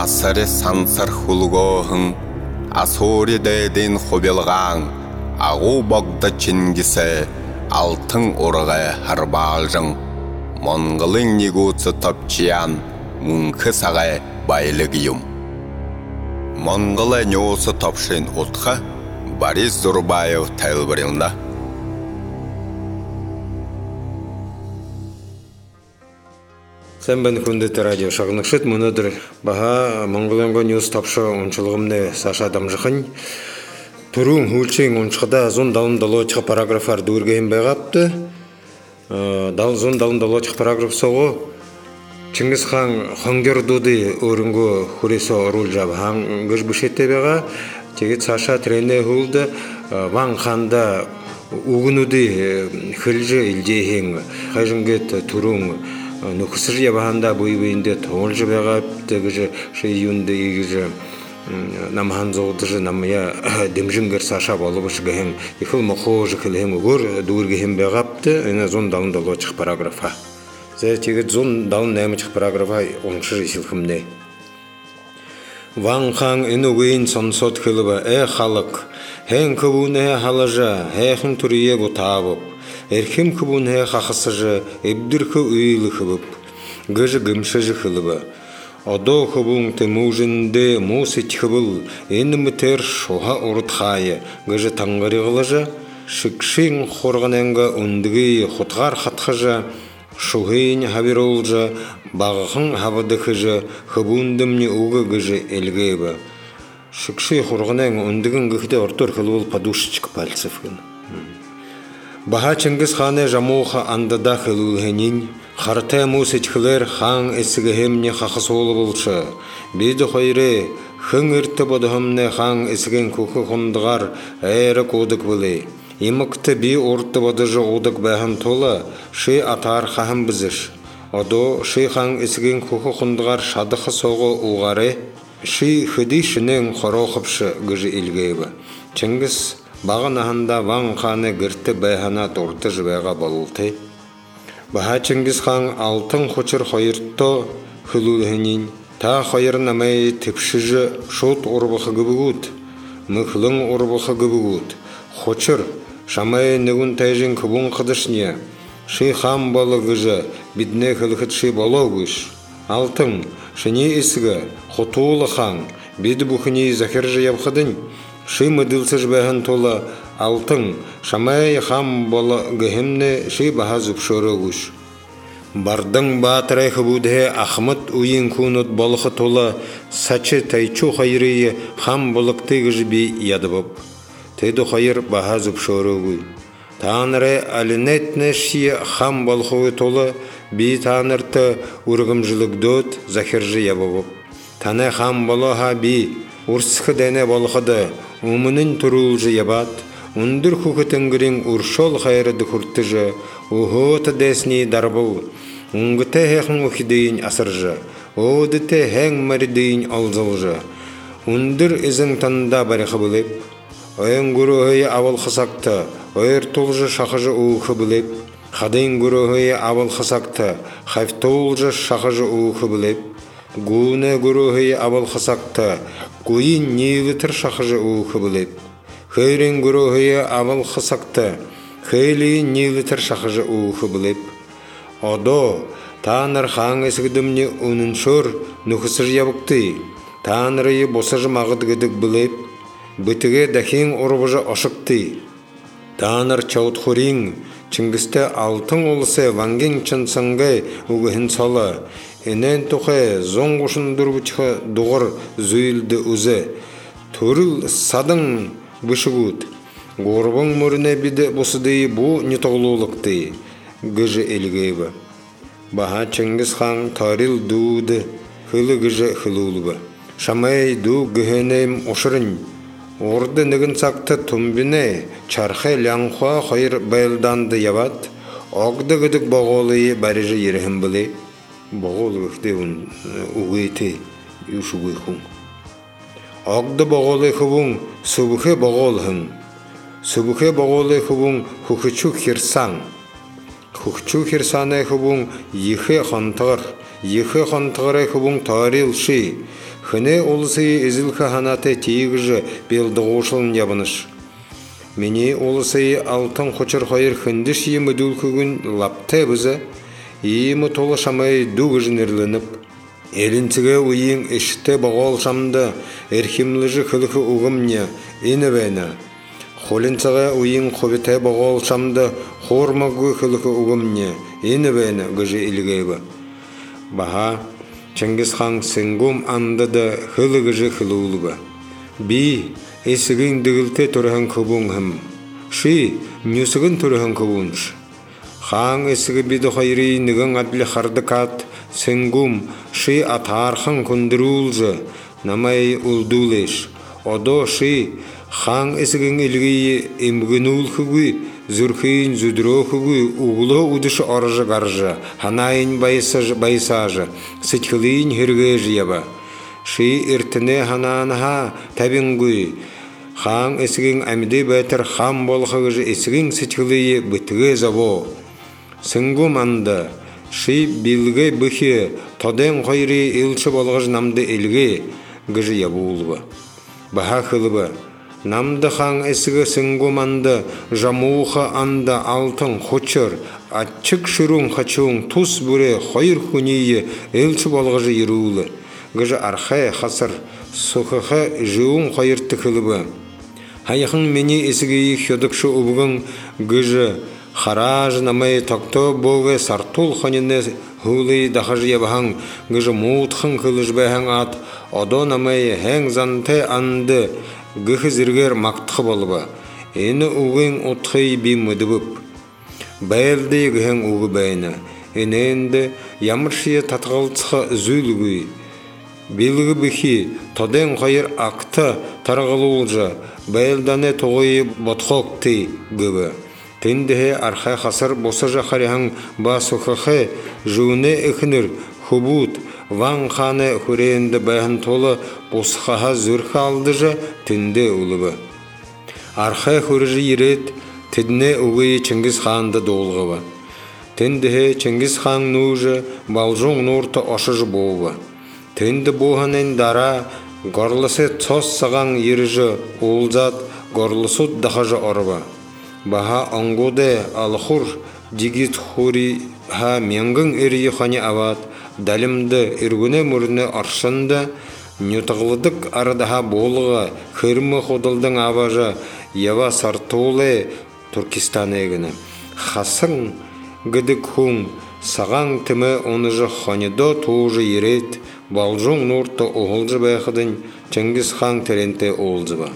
Асары сансар хулгоһын, асори дэдин хубилгаң, агу богда чингисе, алтын урга харбалжың. Монголың негуцы топчиян, мункы сағай байлыгыйым. Монголы неосы топшын отқа, Борис Зурбаев тәлбірілді. Sen ben kundet radyo şagınıkşıt mınadır. Baha Mongolonga news tapşı onçılığımne Saşa Damjıqın. Turun hulçeң onçıqda zon dalın daloçıq paragrafar dörgeyim bəğaptı. Zon dalın daloçıq paragraf soğu Çingiz Xan Xonger Dudy örüngü huresi orulcab hangıж büşette bəğa. Tegit Saşa trene huldu. Van Xanda uğunudy xilji iljeheң. Xajınget turun Nukısır yabahanda buyinde toğulcu bəğaptı gıcı yünde gıcı namhan zoğducı namaya demjinger Saşa balıbışı gəhim yıkıl moğuğucu kılhim uğur dur gəhim bəğaptı ene zon dalın dalo çıx paragrafa. Zə tegit zon dalın nəymi çıx paragrafa onçır isilximne. Van Xan enu gıyın sonsot kılıba xalıq хэн kıbune halaja хэн turiye bu tabıp Erkim kıbune xaxısıcı ebdirki uyili kıbıp gıcı gımşıcı kılıba Odo kıbun temujinde musit kıbıl eni miter şoha orutxayı gıcı tangırı gılıcı şıkşin xorğanenga undigi xutgar xatxıcı şuhin habir olcı bağıqın havıdıkıcı kıbundımni uğu gıcı elgeyba Şıkşı xorğanen undigin gıhde ortor kılıbıl paduşçık palsıfgın Baha Çingiz Xan'e jamuğa andada xılılhenin, xarta musitçiler xan esigehemne xaxıs olubulçı. Bidi xoyre, xın irti boduhamne xan esigen kuku xundıgar ayri koduk bili. Imıqtı bi orti boducu oduk bəhim tola, şi atar xahım biziş. Odo şi xan esigen kuku xundıgar şadıqı soğu uğarı, şi xidi şinin xoroqıpşı gıcı ilgeybi. Çingiz Bağın ahanda Van Xan'ı gırtı bəhana tortı jübəğa balıltı. Baha Çingiz Xan altın xoçır xoyırtto xılulhenin, ta xoyır namay tipşıcı şot orbuxı gıbıgut, mıxlın orbuxı gıbıgut. Xoçır, şamay nügün tayjin kıbun qıdışnya, şi xan balı gıcı, bidne xılxıt şi balogüş. Altın, şini isgi, xotuğulu xan, bidi buxini zakirji yapxıdın, Şi mıdılsız bəhin tola altın, şamay xam bola gəhimne şi baha züpşörü güş. Bardın batıray xıbudhe Ahmet uyun kunut balıqı tola saçı tayçu xayriye xam balıqtı gıcı bi yadıbab. Teydu xayr baha züpşörü güy. Tanrı alinetne şi xam balıqı tola bi tanırtı urgımcılık döt zakirji yababab. Tane xam balaha bi Urskı dene balıqıdı, umının turulcu yabat, undur hukutengrin urşol xayırıdı kurtıcı, uhutu desni darbıl, ungıte heğin uhideyin asırcı, odite heğin marideyin alzılcı, undur izin tanda barıqı bilip, oyun guruhayı aval xısaqtı, oyır tulcı şaxıcı uğu bilip, xadın guruhayı aval xısaqtı, xaftolcı şaxıcı uğu bilip, Gune guruhi aval xısaqtı, Guyin niyilitir şaxıcı uğu bilip. Xeyrin guruhi aval xısaqtı, Xeyli niyilitir şaxıcı uğu bilip. Odo, Tanrı xan esigdimni ununşur nüxısır yabıqtı. Tanrı'yı bosacı mağıd gıdık bilip, Bitige dahin orubucu aşıqtı. Tanrı çavutxurin, Çingiz'te altın olsa vangin çınsangay uğuhin sala, Enen toxe zonğuşun durbuçı doğur züyüldü uze. Turul sadın bışıgut. Gorbun mürüne bide bosudeyi bu nitoğluluqtı. Gıcı elgeybi. Baha Çingiz Xan taril duğdu. Hılı gıcı hılulba. Şamay du gühenem oşırın. Orada nigin saktı tumbine. Çarxı lanxua xayır bayıldandı yabat. Ogda gıdık bağolıyı barıcı yerihim bili. Boğul gıxdeun uğuyti yuşuğuyxun. Ogda boğolı xubun subuxe boğolhın. Subuxe boğolı xubun huxuçu xirsan. хухчу херсане хубун ихе хантығыр хубун тарил ши. Хыне олысы изилха ханаты тиігіжі белдіғушылын ябыныш. Мені олысы алтын қочыр қайыр хындыш емі дүлкігін лапты бізі, емі толы шамай дүгіжін ерлініп. Елінтіге уйын ішті бағал шамды әрхімліжі қылықы ұғымне ені бәйні. Холінтіге уйын қобеті бағал шамды қормағы қылықы ұғымне ені бәйні ғыжы илгейбі. Баға Чингис хан сынгум андыда хылыгыжы хылуулуба. Би эсигин дигилте турхан кубун хым. Ши нюсигин турхан кубунш. Хан эсиги биду хайри ниган адли хардыкат сынгум ши атархан кундырулжы намай улдулеш. Одо ши хан эсигин илги имгинул хугуй Зүрхейн зүдрохугуй угло удыш оржы гаржы, ханайын байсажы, сытхылыйн хіргежі яба. Ши иртіне хананаха табингуй. Хан эсігін әмді бәтір хан болхығыжы эсігін сытхылыйы бітіге забо. Сынгум анда, ши билге бүхе, тоден қойри илчы болғыж намды елге гыжы ябу улба. Баха қылыбы. Намды хан эсігі сынгуманды жамуха анда алтын хочыр, атчык шырун хачуң тус бүре хойыр хүнейі элчі болғыжы ерулы. Гыжы архай хасыр сухыхы жуын хойырты кылыбы. Хайхын мені эсігі хёдыкшы убығын гыжы хараж намай токто боғы сартул ханіне хулы дахажы ябахан гыжы муутхын кылыж бәхан ат, одо намай хэң занты анды гыхы зіргер мақтықы болыба. Ені уғын отқый би мүдібіп. Бәлді гыхын уғы бәйіні. Ененді ямыршия татғалцықы зүлгүй. Белгі бүхи тоден қайыр ақты тарғылы олжа. Бәлдане тоғыйы ботқоқты гыбы. Тендіге архай қасыр боса жақарян басықықы жуыны үкінір хубут. Ван ханы хүренді бәйін толы босқаға зүркі алдыжы тінді ұлыбы. Архай хүріжі ерет тідіне ұғый Чингис ханды долғыбы. Тіндіге Чингис хан нұжы балжың нұрты ашыжы болбы. Тінді боғанын дара горлысы цос саған еріжі олзат горлысуд дақажы орбы. Баха аңғуды алхур дигит хури ха менгің әрі ханы ават Далимді үргіне мұрны аршынды, нютығылдық арадаға болыға хырмы қодылдың абажы ява сартулы Түркистан егіні. Хасың гідік хүн, саған тімі оныжы ханидо туғжы ерет, балжың нұрты оғылжы бәйқыдың Чингис хан теренте олжыба.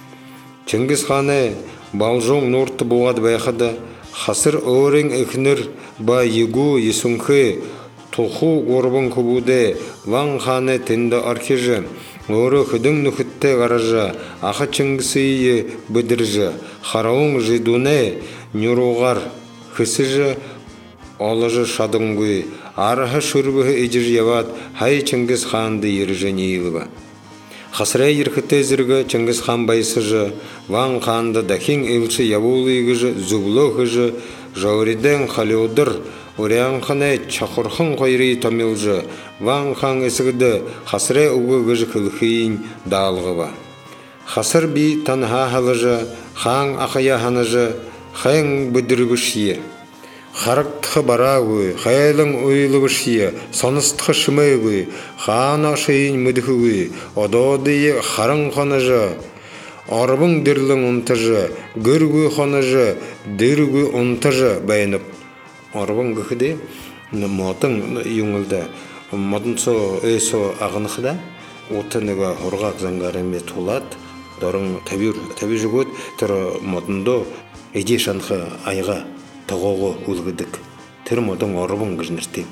Чингис ханы балжың нұрты бұғад бәйқыды, хасыр өрің үкінір ба егу есіңхі, Туху горбан кубуде, ван ханы тенді архижы, оры хүдің нүхітті ғаражы, ақы Чингисийі бүдіржі, харауың жидуне, нүруғар, хүсіжі, олыжы шадыңгүй, арығы шүрбігі ежір яват, хай Чингис ханды еріжі нейлігі. Хасырай еркіті зіргі Чингис хан байсыжы, ван ханды дахин елші явулығыжы, зүглығыжы, жауриден халеудыр, Урян ханы чақырхын қойры томилжы, ван хан есігіді хасырай ұғы ғыжы кілхейін далғыба. Хасыр би танға халыжы, хан ақая ханыжы, хан бүдіргішие. Харықтықы барағы, хайлың ойлығышие, соныстықы шымайғы, хан ашайын мүдіхігі, ододыйы харың ханыжы, арбың дірлің ұнтыжы, гүргі ханыжы, діргі ұнтыжы бәйініп. Арбың гүхіде, мотың юңылда, мотын со өйсо ағынықыда, отыныға ұрғақ заңғарыме толат, дорың табир жүгөт, тұры мотындо әде шанқы айға тағоғы үлгідік. Тір мотың арбың ғыжныртем.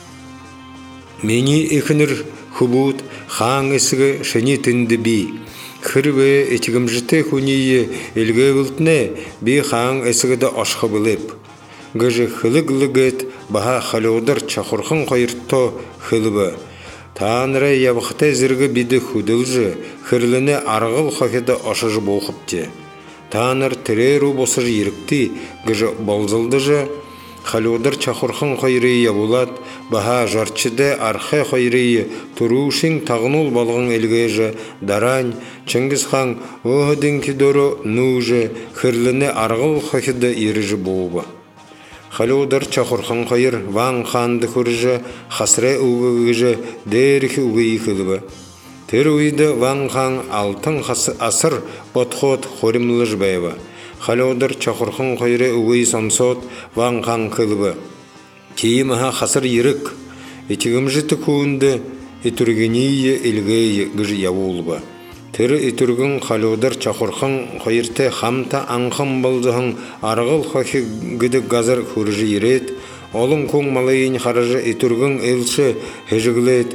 Мені екінір хубут, хан есігі шыни тінді би. Хырбе этигімжіте хүнейі елге үлтіне би хан есігіді ашқы біліп. Гыжы хылык-лыгыт баха халеудар чахурхан қайыртто хылыбы. Танры ябықта зіргі биді хүділжі, хырлыны арғыл қақеді ашыжы болқыпте. Таныр тіреру босыжы ерікті, гыжы болзылдыжы, Халудыр чахурхан хайрия булат, баха жарчыды архе хайрия, турушин тағнул балғын елгежі, дарань, Чингис хан оғыдың кедору нужы, хырлыны арғыл хахиды ережі болуба. Халудыр чахурхан хайр, ван ханды хүржі, хасре уғыжы, дерхи уғый кылыбы. Тер уйды ван хан алтын асыр ботхот хоримлыж бәйбі. Халудыр чахурхан хайры уғый самсот, ван хан кылыбы. Кейіміға хасыр ерік, етігімжіті көінді, етіргенейі елгейі гыжы явулба. Тері етіргін Халудыр чахурхан хайрты хамта аңқым болдығын арғыл хахи гыды газыр хүржі ерет, олың көң малайын харжы етіргін елші хежіглет,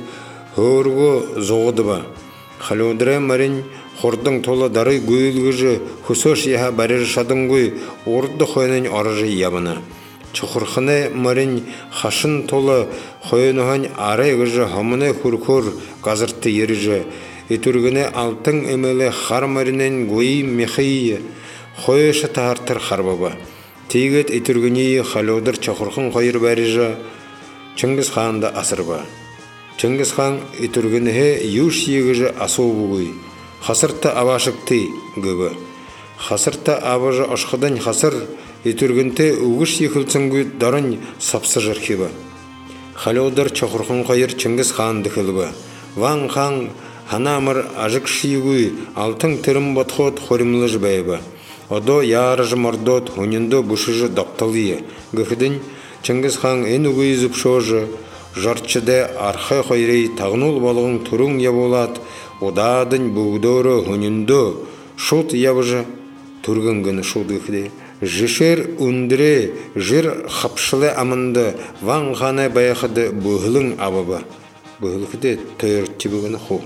хөргі зоғыдыба. Халудыры марин хордың толы дары гөйлгіжі хүсөш яға бәрір шадыңгөй орды хойнын аржы ябына. Чухурханы марин хашын толы хойнығын ары гыжы хамыны хүркөр газырты еріжі. Етіргіні алтын әмелі хар маринен гөй мехейі хойышы тағартыр харбаба. Тейгет етіргіні Халудыр чухурхан хайр бәріжі Чингис ханды асырба. Чингис хан етіргіні юш егіжі асу бұғый. Хасырта авашыкты гыбы. Хасырта аважы ашқыдан хасыр етіргінті уғыш екілціңгі дарын сапсы жархибы. Халудыр чахурхан хайр Чингис ханды кылбы. Ван хан ханамыр ажық шиюгы алтын тірім батхот хоримлыж бәйбі. Одо ярыжы мордот хунинду бушыжы доқталые. Гыхыдын Чингис хан ен уғый зүпшожы жарчыды архай хайрей тағнул балғын түрің яболат. Одадын бұғдоры хунинду шут ябыжы түргінгіні шут гыхыды. Жишер үндіре жир хапшылы амынды ван ханы баяқыды бұғылың абабы. Бұғылықыды тойыртчы бұғыны ху.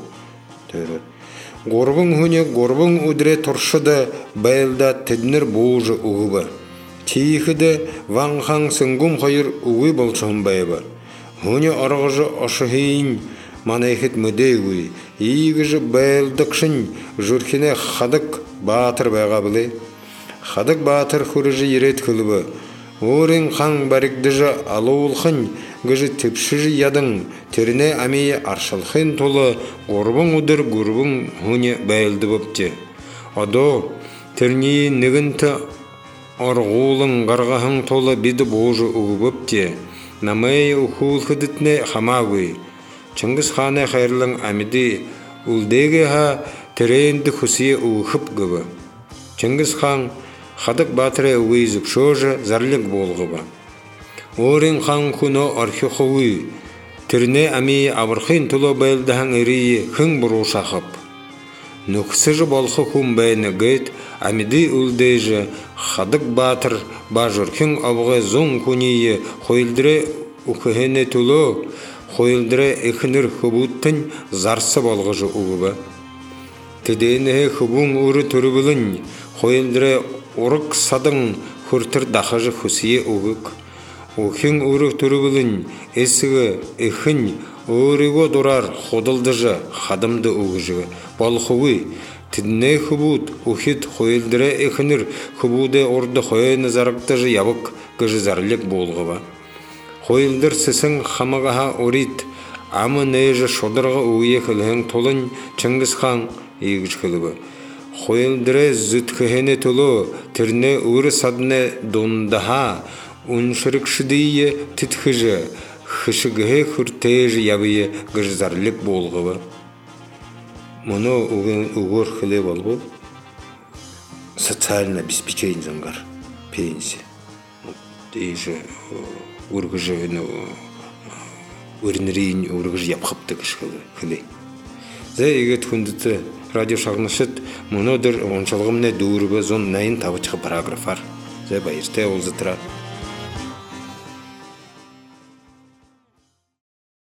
Горбың хуне горбың үдіре тұршыды байылда тедінір бұғыжы ұғыбы. Тейхіді ван хан сыңгум хайыр ұғы болчығын байыбы. Хуне арғыжы ашығейін манайхет мүдейгуй. Игіжі байылдықшын жүркіне хадық батыр байға біле. Хадық батыр хүріжі ерет кылыбы. Орын хан барикдыжы алуылхын гыжы тепшіжі ядың теріне амейе аршылхын толы горбың ұдыр горбың хуне байылды бөпте. Адо тернейі нігінті арғулың ғарғахың толы биді божы ұғы бөпте. Намайы ұхул хыдытне хамагуй. Чингис ханы хайрлың амиди улдеге ха терейінді хусие ұғып гыбы. Чингис хан хадық батыры ұғызып шожы зарлік болғыба. Орын хан күні архи қауы, түріне әмейі абырқын тұлы байлдаған әрейі күн бұру шақып. Нүксіжі болқы күн бәйіні гейт, әмеді үлдейжі хадық батыр бажыркін абығы зон күнейі қойылдыры ұқығыны тұлы, қойылдыры әкінір құбуттың зарсы болғыжы ұғыбы. Тедейіні құбың ұры түрі білін, қойылдыры ұрық садың хүртір дақыжы хүсие ұғық. Оқын ұрық түрі білін, әсігі әкін ұрығы дұрар қодылдыжы қадымды ұғыжығы. Балқуы, тедіне құбуд ұхет қойылдыры әкінір құбуды орды қойыны зарықтыжы ябық гыжы зарлік болғыба. Қойылдыр сісің қамығаға орит, амы нәйжі шодырға ұйы кілің толын Чингис хан егіш кілібі. Қойылдыры зүткіхені толы, түріне ұры садыны дондаға, ұншырықшыдейі тітхіжі, хышығығы хүртейжі ябыйы гыжы зарлік болғыба. Мұны ұғыр қылы болғы, социально обеспечение заңғар, пенсия. Дейжі ұрғыжы өрінірейін ұрғыжы япқапты кішкілі. Зәй егет күндіті радио шағынышыт, мұны дұр оншалғымне дұрыбы зон найын табычқы параграфар. Зәй байыртай олзытыра.